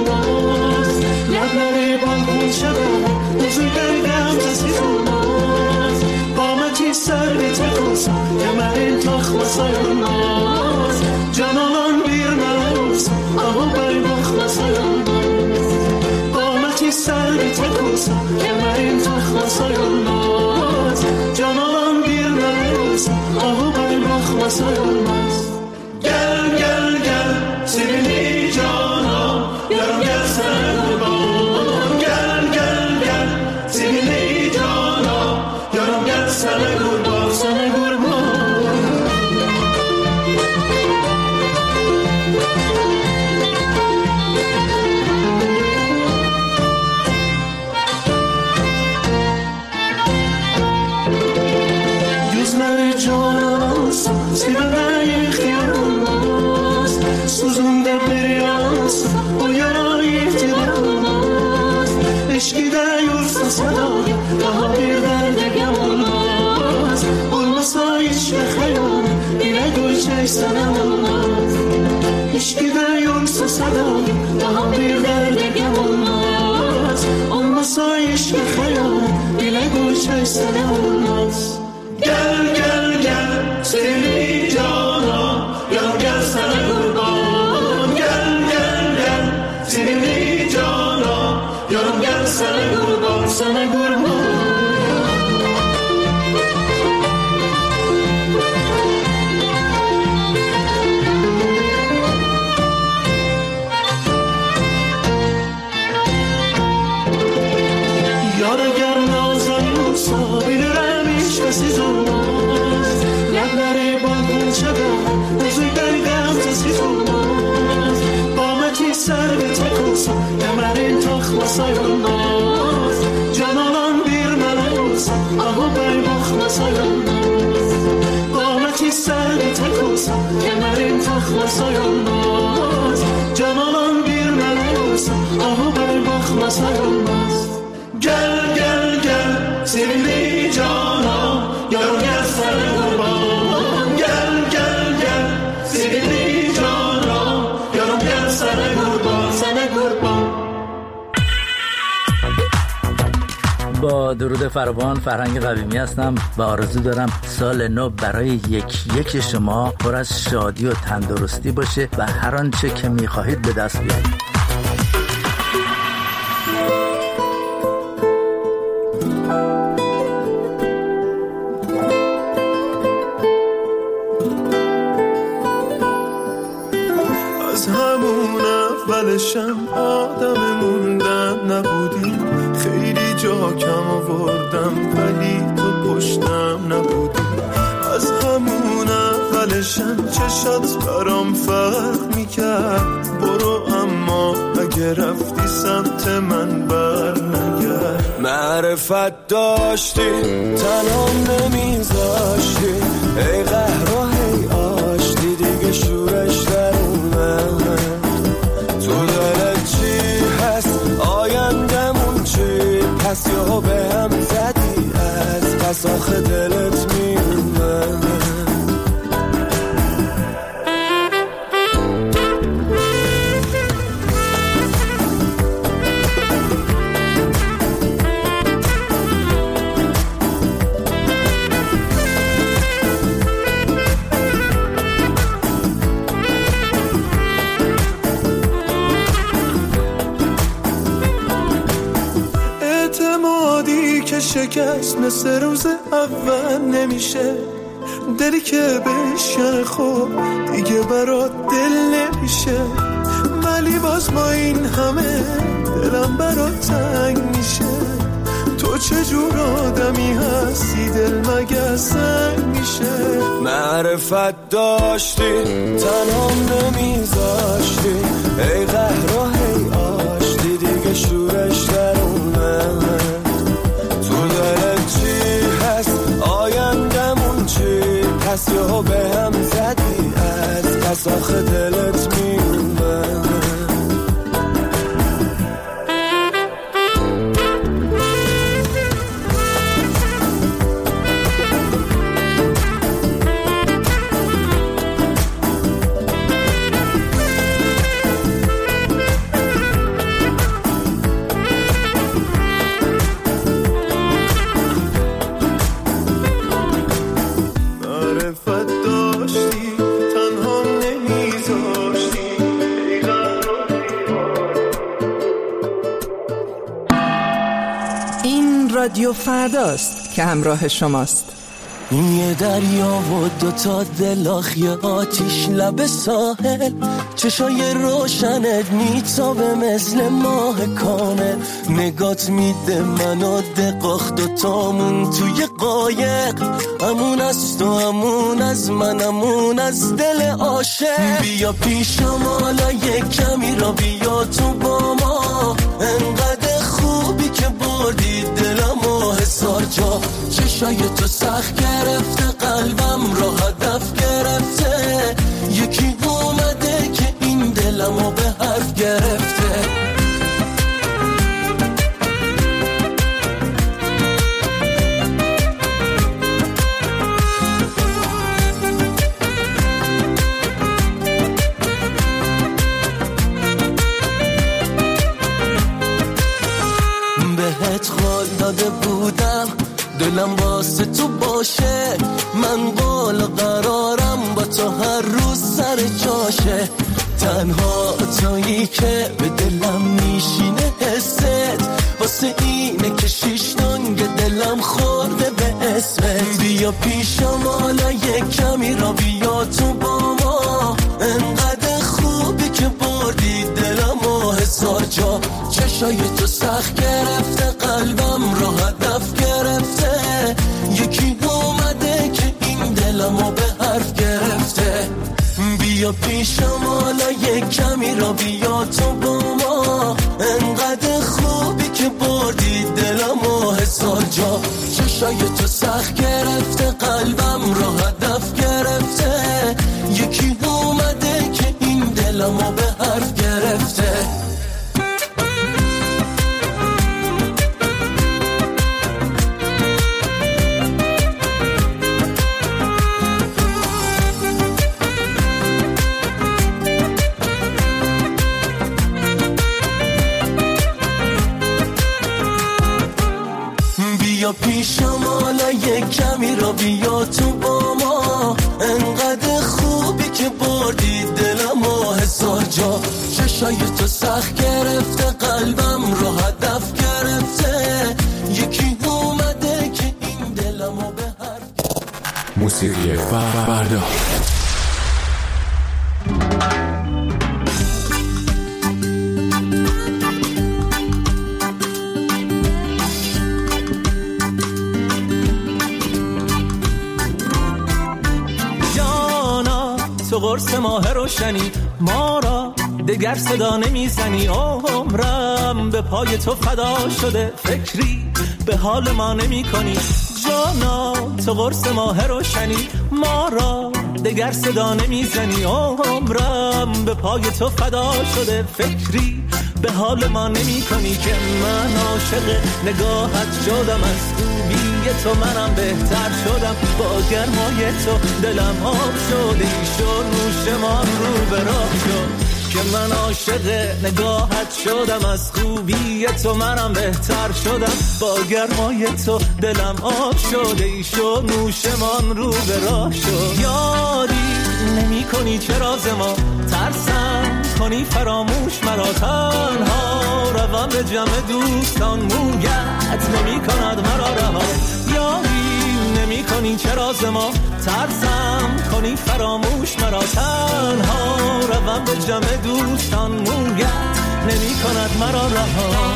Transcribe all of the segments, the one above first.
اوناست لبنه بالکن شده بزرگای غم کسی اوناست قامتی سر به تکوسا که من این تاخ واسای اوناست جانان بیر نروز اما بای بخ واسای اوناست قامتی سر به تکوسا که من این تاخ واسای اوناست جانان بیر نروز اما بای بخ واسای اوناست گل گل گل سیبینی جانا یارم گل سر قربان گل گل گل سیبینی جانا یارم گل سر قربان سر قربان yüzleri cananız sibirine yıkıyoruz suzunda bir yaz o yara ihtilalmaz eşkide yursa sadayı daha bir derde gem olmaz olmasa hiç ve hayal ile gülçek sana olmaz eşkide yursa sadayı daha bir derde gem olmaz olmasa hiç ve hayal ile gülçek sana olmaz gel gel gel sevgili cana yar gel sana kurban gel gel gel sevgili cana yarım gel sana kurban sana kurban yar gel nazayırsa bilirim hiç kesiz olmaz lebleri balkon çaba buzurgay gam kesiz olmaz qameti ser bir tek olsa kemerin takmasay olmaz cananan bir melek olsa ahu bey bakmasay olmaz qameti ser bir tek olsa kemerin takmasay olmaz cananan bir melek olsa ahu bey bakmasay olmaz gel gel gel sevgili cana yarım gel sana kurban gel gel gel sevgili cana yarım gel sana kurban sana kurban با درود فراوان فرهنگ قویمی هستم و آرزو دارم سال نو برای یک شما پر از شادی و تندرستی باشه و هر آنچه که می‌خواهید به دست بیارید. از همون اولشم آدم موندن نبودی خیلی جا کم آوردم ولی تو پشتم نبودی از همون اولشم چشات برام فرق میکرد برو اما اگه رفتی سمت من برنگرد معرفت داشتی تنام نمیذاشتی ای قهر و هی آشتی دیگه شورش در اومد تو دلت چی هست آیندمون چی پس یهو به هم زدی از پس آخه دلت میومد شکست مثل روز اول نمیشه دلی که بشکنه خب دیگه برات دل نمیشه ولی باز با این همه دلم برات تنگ میشه تو چجور آدمی هستی دل مگه سنگ میشه معرفت داشتی تنام نمیذاشتی ای قهر و هی آشتی دیگه شورش در اومد تو دلت چی هست آیندمون چی پس یهو به هم زدی از پس آخه دلت میومد رادیو فرداست که همراه شماست. این یه دریا و دوتا دلاخی آتیش لب ساحل، چشای روشنت میتابه مثل ماه کامل، نگات میده منو دقاخ دوتامون توی قایق، امون از تو امون از من امون از دل عاشق. بیا پیشم حالا یک کمی را بیا تو با ما، انقدر خوبی که بردی دلمو هزار جا، چشای تو سخت گرفته قلبم را هدف گرفته، یکی اومده که این دلمو به حرف گرفته. بهت قول داده بودم دلم واسه تو باشه، من قول قرارم با تو هر روز سر جاشه، تنها تویی که به دلم میشینه حست، واسه اینه که شیش دنگ دلم خورده به اسمت. بیا پیشم حالا یک کمی را بیا تو با ما، انقدر خوبی که بردی دلم و هزار جا، چشای تو سخت گرفته قلبم را هدف گرفته، یکی اومده که این دلمو به حرف گرفته. بیا پیشم حالا یک کمی را بیا تو با ما، انقدر خوبی که بردی دلمو هزار جا، چشای تو سخت گرفته قلبم را هدف گرفته، یکی اومده که این دلمو به حرف گرفته. بیا پیشم حالا یک کمی را بیا تو با ما، انقدر خوبی که بردی دلمو هزار جا، چشای تو سخت گرفته قلبم را هدف گرفته، یکی اومده که این دلمو به حرف. موسیقی فردا. تو قرص ماه روشنی ما را دگر صدا نمیزنی، عمرم به پای تو فدا شده، فکری به حال ما نمی کنی. جانا تو قرص ماه روشنی ما را دگر صدا نمیزنی، عمرم به پای تو فدا شده، فکری به حال ما نمی کنی. که من عاشق نگاهت شدم، از خوبی تو منم بهتر شدم، با گرمای تو دلم آب شده، ایشو نوشمان رو به راه شد. که من عاشق نگاهت شدم، از خوبی تو منم بهتر شدم، با گرمای تو دلم آب شده، ایشو نوشمان رو به راه شد. یادی نمی کنی چرا ز ما ترسم کنی فراموش مرا، تنها روم به جمع دوستان، مویت نمی کند مرا رها. یادی نمی کنی چرا ز ما ترسم کنی فراموش مرا، تنها روم به جمع دوستان، مویت نمی کند مرا رها.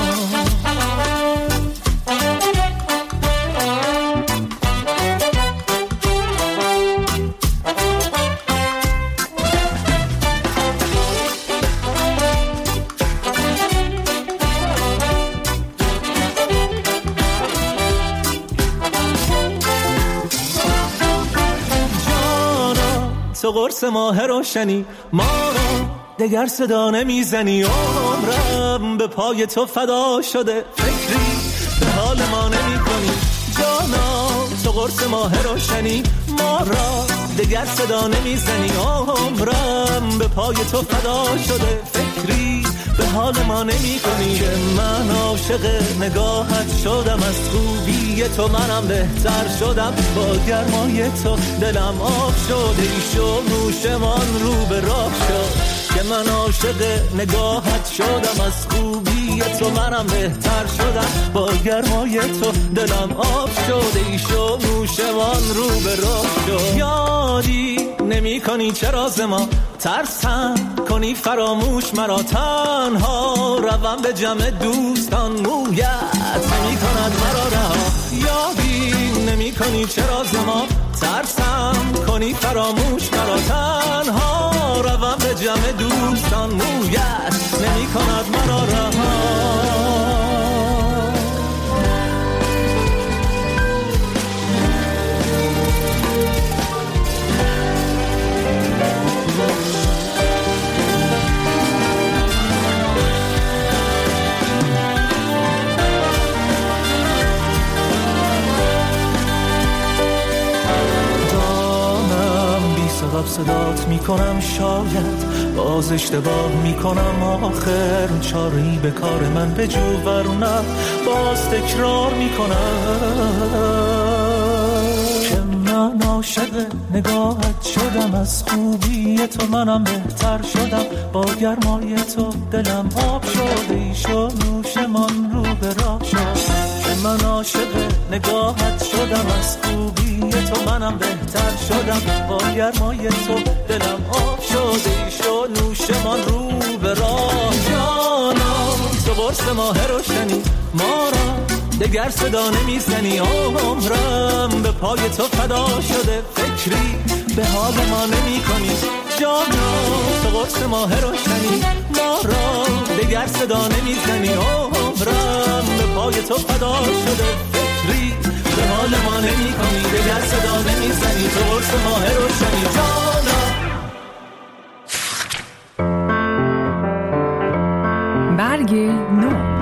تو قرص ماه روشنی ما را دگر صدا نمیزنی، عمرم به پای تو فدا شده، فکری به حال ما نمی کنی. جانا تو قرص ماه روشنی ما را دگر صدا نمیزنی، عمرم به پای تو فدا شده، فکری به حال ما نمی کنی. که من عاشق نگاهت شدم، از خوبی تو منم بهتر شدم، با گرمای تو دلم آب شده، ایشو نوشمان رو به راه شد. که من عاشق نگاهت شدم، از خوبی تو منم بهتر شدم، با گرمای تو دلم آب شده، ایشو نوشمان رو به راه شد. یادی نمی کنی چرا ز ما ترسم کنی فراموش مرا، تنها روم به جمع دوستان، مویت نمی کند مرا رها. یادی نمی کنی چرا ز ما ترسم کنی فراموش مرا، تنها روم به جمع دوستان، مویت نمی کند مرا رها. سبب صدات میکنم، شاید باز اشتباه میکنم، آخر چاری به کار من بجو ورنه باز تکرار میکنم که من عاشق نگاهت شدم، از خوبی تو منم بهتر شدم، با گرمای تو دلم آب شد، ایشو نوشمان رو به راه شد. من عاشق نگاهت شدم، از خوبی تو منم بهتر شدم، با گرمای تو دلم آب شده، ایشو نوشمان رو به راه. جانا تو برس ماه روشنی ما را دگر صدا نمیزنی، عمرم به پای تو فدا شده، فکری به حال ما نمی کنی. جانا تو برس ماه روشنی ما را دگر صدا نمیزنی، عمرم به پای تو فدا شده، فکری به حال ما نمی کنی، دگر صدا نمیزنی، تو برس ماه روشنی. جانا برگ نو.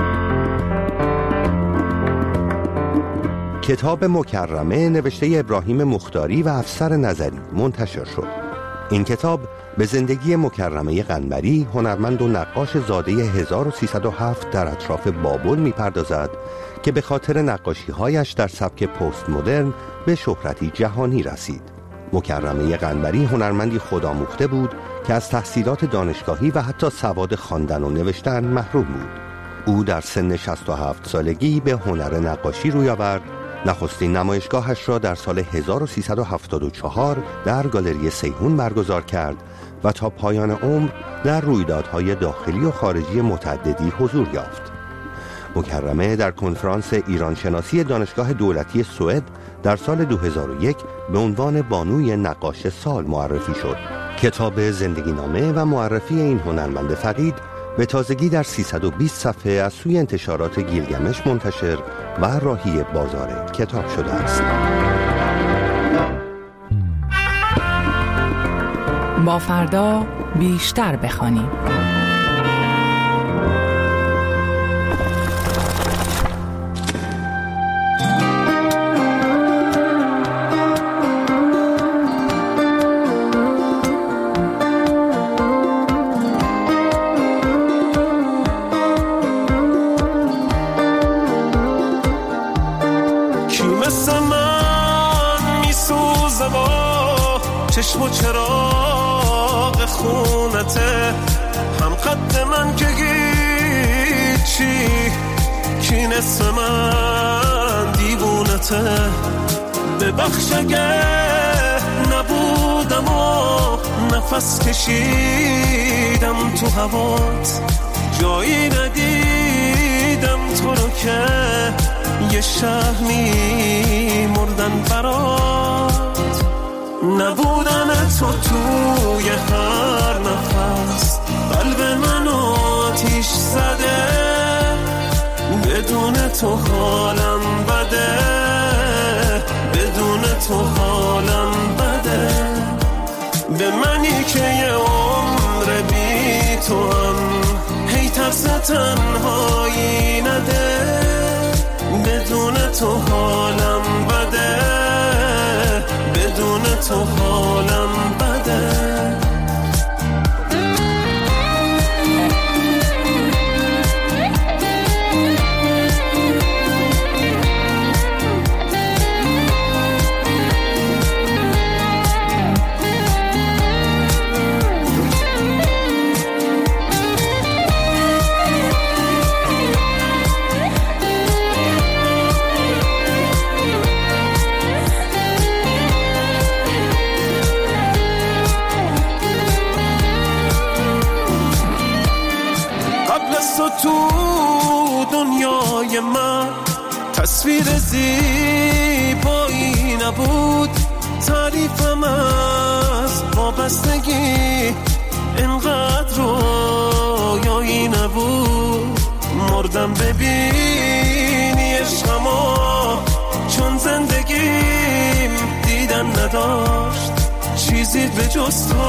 کتاب مکرمه نوشته ابراهیم مختاری و افسر نظری منتشر شد. این کتاب به زندگی مکرمه قنبری، هنرمند و نقاش زاده 1307 در اطراف بابل می‌پردازد که به خاطر نقاشی‌هایش در سبک پست مدرن به شهرتی جهانی رسید. مکرمه قنبری هنرمندی خودآموخته بود که از تحصیلات دانشگاهی و حتی سواد خواندن و نوشتن محروم بود. او در سن 67 سالگی به هنر نقاشی روی آورد. نخستین نمایشگاهش را در سال 1374 در گالری سیهون برگزار کرد و تا پایان عمر در رویدادهای داخلی و خارجی متعددی حضور یافت. مکرمه در کنفرانس ایرانشناسی دانشگاه دولتی سوئد در سال 2001 به عنوان بانوی نقاش سال معرفی شد. کتاب زندگی نامه و معرفی این هنرمند فقید به تازگی در 320 صفحه از سوی انتشارات گیلگمش منتشر و راهی بازار کتاب شده است. با فردا بیشتر بخوانیم. چشم و چراغ خونته، هم قد من که هیچی، کی نصف من دیوونته. ببخش اگه نبودم و نفس کشیدم تو هوات، جایی ندیدم تو رو که یه شهر می‌مردن برات. نبودن تو توی هر نفس قلب من آتیش زده، بدون تو حالم بده، بدون تو حالم بده. به منی که یه عمر بی تو هم هی ترس تنهایی نده، بدون تو حالم بده، بدون تو حالم بده. دنیای من تصویر زیبایی نبود، تعریفم از وابستگی اینقدر رویایی نبود. مردم ببینی عشقمو، چون زندگیم دیدن نداشت، چیزی به جز تو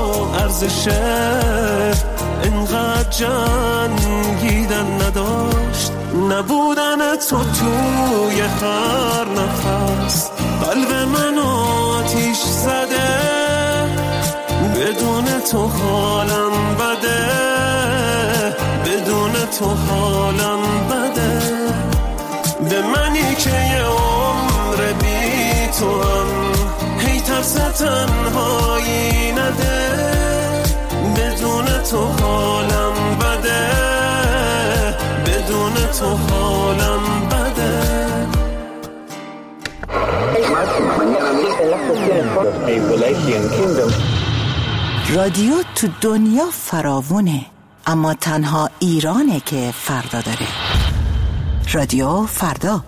ارزشه اینقدر جنگیدن نداشت. نبودن تو توی هر نفس قلب منو آتیش زده، بدون تو حالم بده، بدون تو حالم بده. به منی که یه عمر بی تو هم هی ترس تنهایی نده، بدون تو حالم بده، بدون تو حالم بده. رادیو تو دنیا فراوونه، اما تنها ایرانه که فردا داره. رادیو فردا.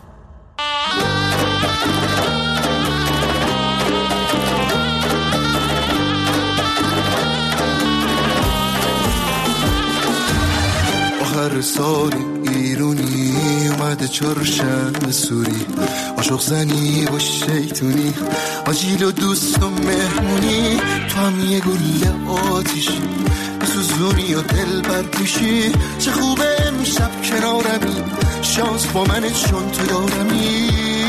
آخر سال ایرونی اومده چهارشنبه سوری، عاشق زنی با شیطونی، آجیل و دوست و مهمونی. تو هم یه گله آتیشی، سوزونی و دل برکشی. چه خوبه امشب کنارمی، شانس با منه چون تو دارمی.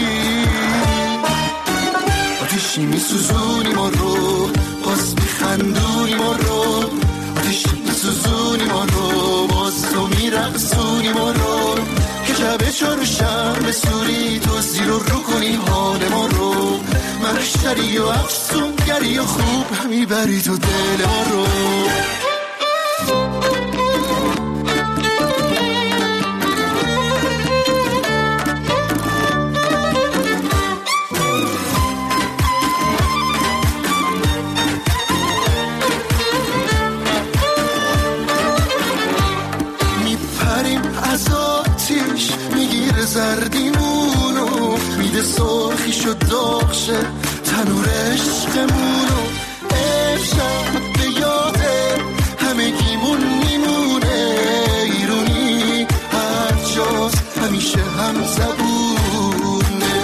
آتیشی میسوزونی ما رو، باز میخندونی ما رو. آتیشی میسوزونی ما رو، باز تو میرقصونی ما رو. که شب چهارشنبه سوری، تو زیر و رو کنی حال ما رو. محشری و افسونگری و خوب میبری تو دل ما رو. زردیمونو میده سرخی شد داغشه تنور عشقمونو. امشب به یاده همگیمون میمونه ایرونی، هر جاست همیشه هم زبونه.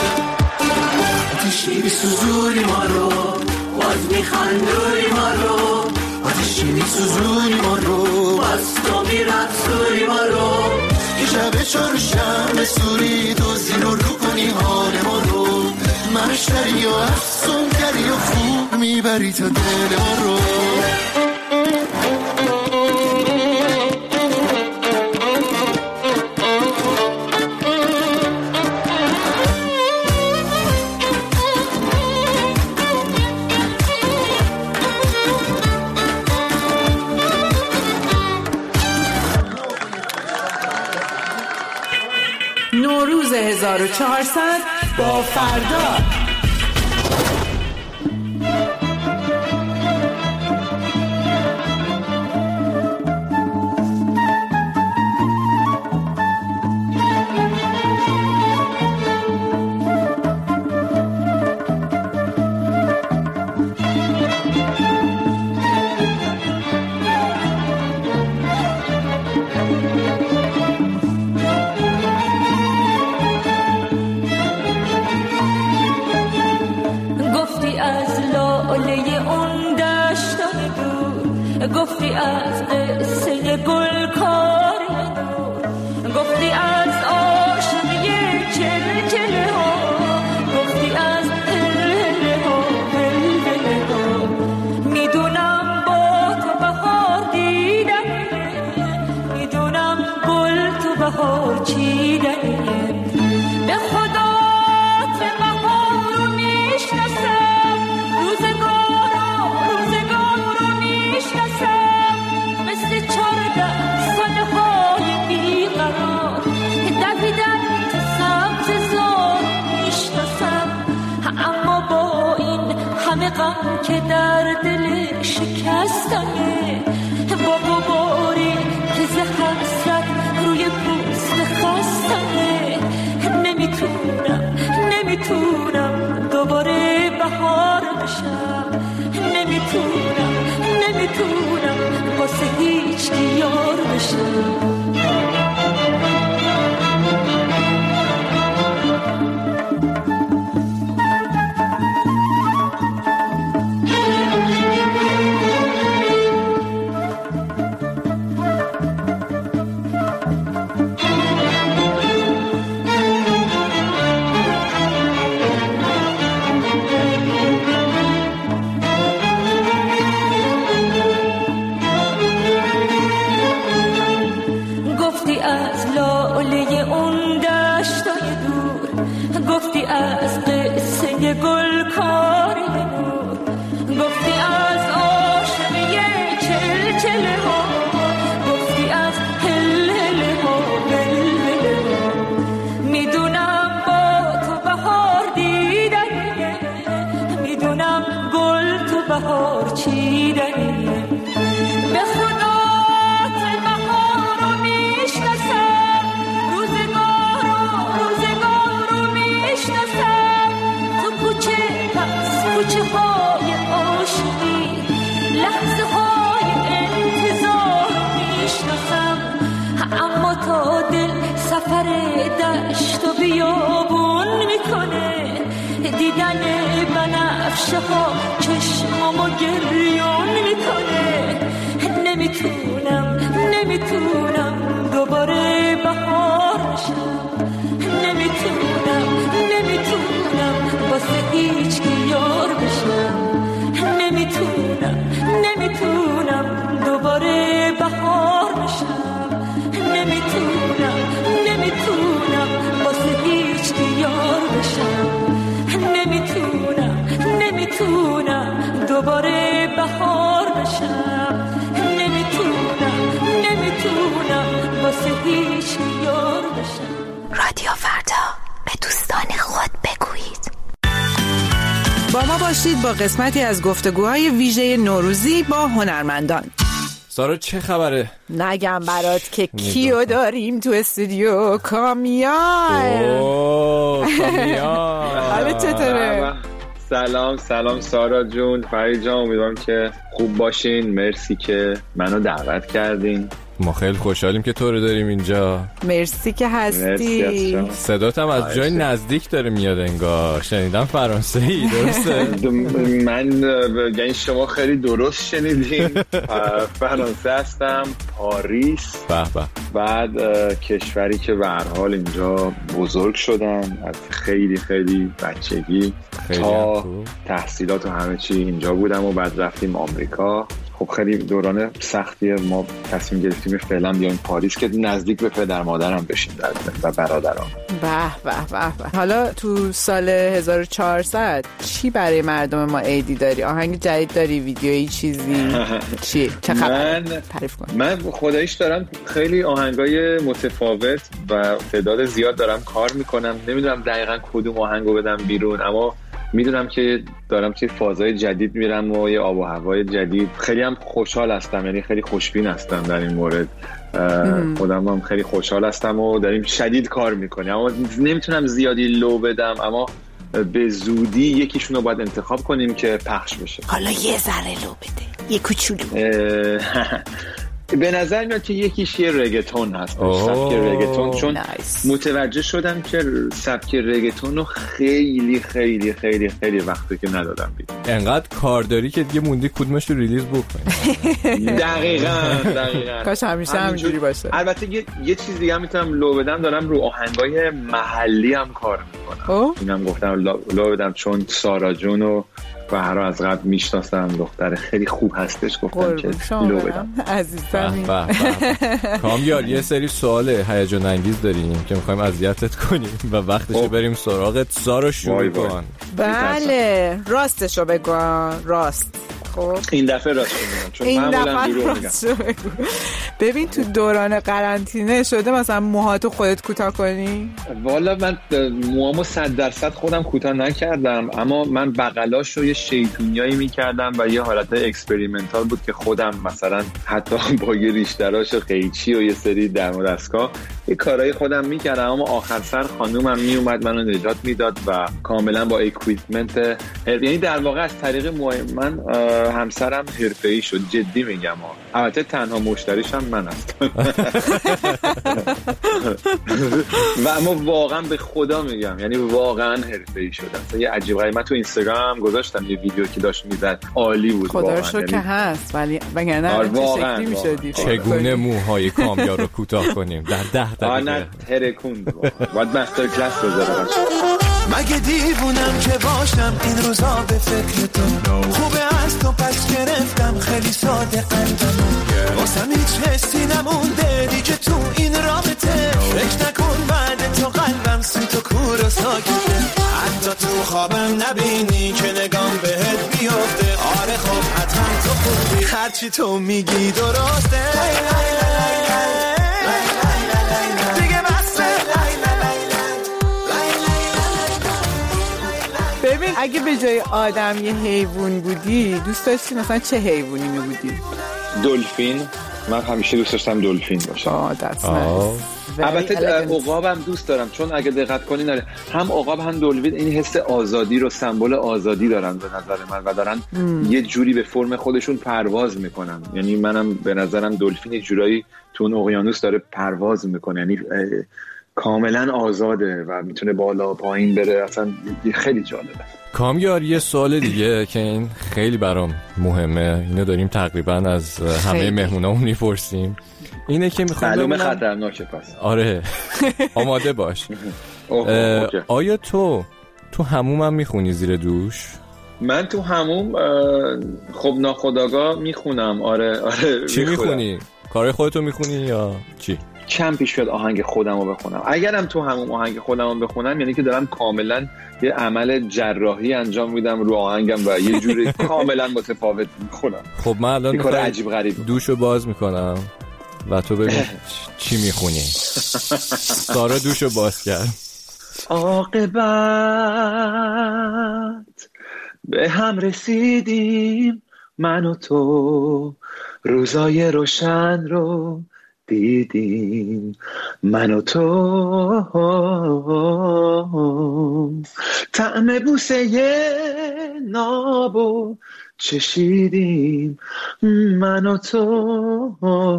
آتیشی میسوزونی ما رو، باز میخندونی ما رو. آتیشی میسوزونی ما رو، باز تو میرقصونی ما رو. که شب چهارشنبه سوری، تو زیر و رو کنی حال ما رو. محشری و افسونگری و خوب میبری تا دل ما رو. نوروز 1400 با فردا. گفتی از قصه گل کاری دور، گفتی از عاشقی چلچله ها، گفتی از هله ها بلبله ها. میدونم با تو بهار دیدنه، میدونم گل تو بهار چیدنه. به خدا تو بهار رو میشناسم، روزگار رو میشناسم. مثل 14 سالهای بیقرار دویدن تو سبز زار میشناسم. اما با این همه غم که در دل شکستمه، با غباری که ز حسرت گفتی از لاله اون دشتای دور، گفتی از قصه گلکاری نور، گفتی از عاشقی چلچله ها، گفتی از هلهله ها بلبله ها. میدونم با تو بهار دیدنیه، میدونم گل تو بهار چیدنیه. به خدا بهار رو میشناسم، روزگار رو میشناسم. تو کوچه پس کوچه های عاشقی، لحظه های انتظار میشناسم. اما تا دل سفر دشت و بیابون میکنه، دیدن بنفشه ها چشمامو گریون میکنه. نمیتونم دوباره بهار شم، نمیتونم واسه هیچ کی یار بشم. نمیتونم دوباره بهار بشم، نمیتونم واسه هیچ کی یار بشم. نمیتونم دوباره بهار بشم، نمیتونم واسه هیچ کی یار بشم. رادیو فردا، به دوستان خود بگویید. با ما باشید با قسمتی از گفتگوهای ویژه نوروزی با هنرمندان. سارا چه خبره؟ نگم برات که کیو داریم تو استودیو؟ کامیار. حالا چطوره؟ سلام سارا جون، فرید جان، امیدوارم که خوب باشین. مرسی که منو دعوت کردین. ما خیلی خوشحالیم که تو رو داریم اینجا. مرسی که هستی. صدات هم از جای نزدیک داره میاد انگار. شنیدم فرانسه‌ای، درسته؟ من یعنی شما خیلی درست شنیدین. فرانسه هستم، پاریس. بعد کشوری که به هر حال اینجا بزرگ شدم از خیلی بچگی تا تحصیلات و همه چی اینجا بودم و بعد رفتیم آمریکا. خب خیلی دوران سختیه، ما تصمیم گرفتیم فعلا بیایم پاریس که نزدیک به پدر مادرم بشیم و برادرام. به. حالا تو سال 1400 چی برای مردم ما عیدی داری؟ آهنگ جدید داری؟ ویدیویی چیزی؟ چی؟ چه خبر؟ تعریف کن. من خداییش دارم خیلی آهنگای متفاوت و تعداد زیاد دارم کار میکنم. نمیدونم دقیقاً کدوم آهنگو بدم بیرون، اما میدونم که دارم توی فازهای جدید میرم و یه آب و هوای جدید. خیلی هم خوشحال هستم، یعنی خیلی خوشبین هستم در این مورد. خودم هم خیلی خوشحال هستم و داریم شدید کار میکنیم، اما نمیتونم زیادی لو بدم، اما به زودی یکیشون رو باید انتخاب کنیم که پخش بشه. حالا یه ذره لو بده، یه کوچولو. به نظر میاد که یکیش یه رگتون هست، سبک رگتون، چون متوجه شدم که سبک رگتون رو خیلی خیلی خیلی خیلی وقته که ندادم بید. انقدر کار داری که دیگه موندی کدومش رو ریلیز بکنی. دقیقاً کاش همیشه همینجوری باشه. البته یه چیز دیگه هم میتونم لو بدم، دارم رو آهنگای محلی هم کار میکنم. اینم گفتم لو بدم چون سارا جونو و هر از قبل میشناسم، دختر خیلی خوب هستش، گفتم که لو بدم. عزیزم کامیار، یه سری سوال هیجان انگیز داریم که میخوایم اذیتت کنیم و وقتشه بریم سراغت. سارا شروع کن. بله، راستشو بگو. راست. خب این دفعه راست میگم، چون معمولا دروغ میگم. ببین تو دوران قرنطینه شده مثلا موهاتو خودت کوتاه کنی؟ والا من موامو 100% خودم کوتاه نکردم، اما من بغلاشو یه شیطونیایی میکردم و یه حالت اکسپریمنتال بود که خودم مثلا حتی با یه ریش‌دراش قیچی و یه سری دم و دستگاه یه کارهای خودم میکردم، اما آخر سر خانومم میومد منو نجات میداد و کاملا با اکویپمنت، یعنی در واقع از طریق موهای من همسرم حرفه‌ای شد. جدی میگم. البته تنها مشتریش هم من هستم. و اما واقعا به خدا میگم، یعنی واقعا حرفه‌ای شدم. یه عجیب غریب. من تو اینستاگرام گذاشتم یه ویدیو که داشت میزد، عالی بود خدا رو شکر که هست، ولی وگرنه چه شکلی میشدی؟ چگونه موهای کامیار رو کوتاه کنیم در 10 دقیقه؟ نه ترکوند. باید مستر کلاس بذارم. مگه دیوونم که باشم این روزا به فکر تو خوبه از تو پس گرفتم خیلی ساده قلبم واسم هیچ حسی نمونده دیگه تو این رابطه فکر نکن بعد تو قلبم سوت و کور و ساکته حتی تو خوابم نبینی که نگام بهت بیفته آره خب حتما تو خوبی هرچی تو میگی درسته ببین اگه به جای آدم یه حیوان بودی دوست داشتی مثلا چه حیوانی می بودی؟ دلفین. من همیشه دوست داشتم دلفین باشم. البته عقابم دوست دارم چون اگه دقت کنین هم عقاب هم دلفین این حس آزادی رو سمبل آزادی دارن به نظر من و دارن یه جوری به فرم خودشون پرواز میکنن. یعنی منم به نظرم دلفین یه جورایی تو اون اقیانوس داره پرواز میکنه یعنی کاملا آزاده و میتونه بالا پایین بره. اصلا خیلی جالبه. کامیار یه سوال دیگه که این خیلی برام مهمه اینو داریم تقریبا از همه مهمونامون میپرسیم اینه که میخوام معلومه خطرناکه پس آره آماده باش. آیا تو حموم هم میخونی زیر دوش؟ من تو حموم خب ناخودآگاه میخونم. آره چی میخونی؟ کار خودتو میخونی یا چی؟ کم پیش بیاد آهنگ خودم رو بخونم. اگرم تو همون آهنگ خودم رو بخونم یعنی که دارم کاملا یه عمل جراحی انجام میدم رو آهنگم و یه جوری کاملا متفاوت میخونم. خب من الان کار عجیب غریب دوشو باز میکنم و تو ببین چی میخونی. سارا دوشو باز کرد. عاقبت به هم رسیدیم من و تو روزای روشن رو دیدیم من و تو طعم بوسه نابو چشیدیم من و تو.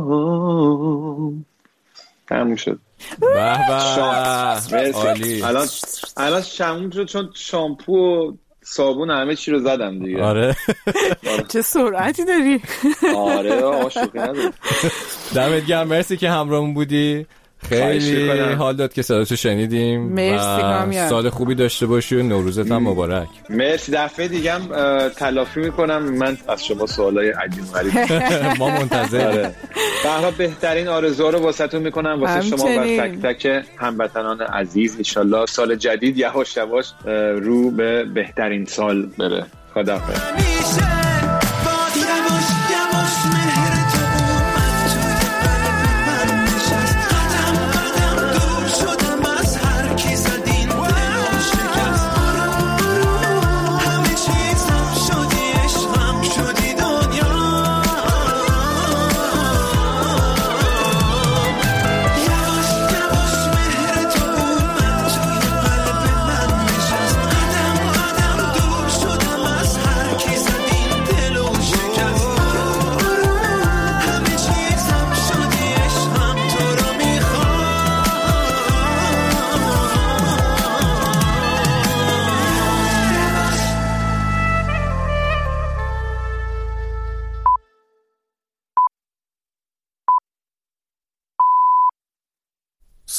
تموم شد. به به عالی. الان شموم شد چون شامپو و صابون همه چی رو زدم دیگه. آره چه سرعتی داری. آره عاشقی نداری. دمت گرم مرسی که همراهمون بودی. خیلی حال داد که صداتو شنیدیم. مرسی کامیار. سال خوبی داشته باشی و نوروزت هم مبارک. مرسی. دفعه دیگه هم تلافی میکنم من از شما سوالای عجیب غریب. ما منتظره. برای بهترین آرزوها رو واسهتون میکنم واسه شما و تک تک هموطنان عزیز. ان شاءالله سال جدید یواش یواش رو به بهترین سال بره. خداحافظ.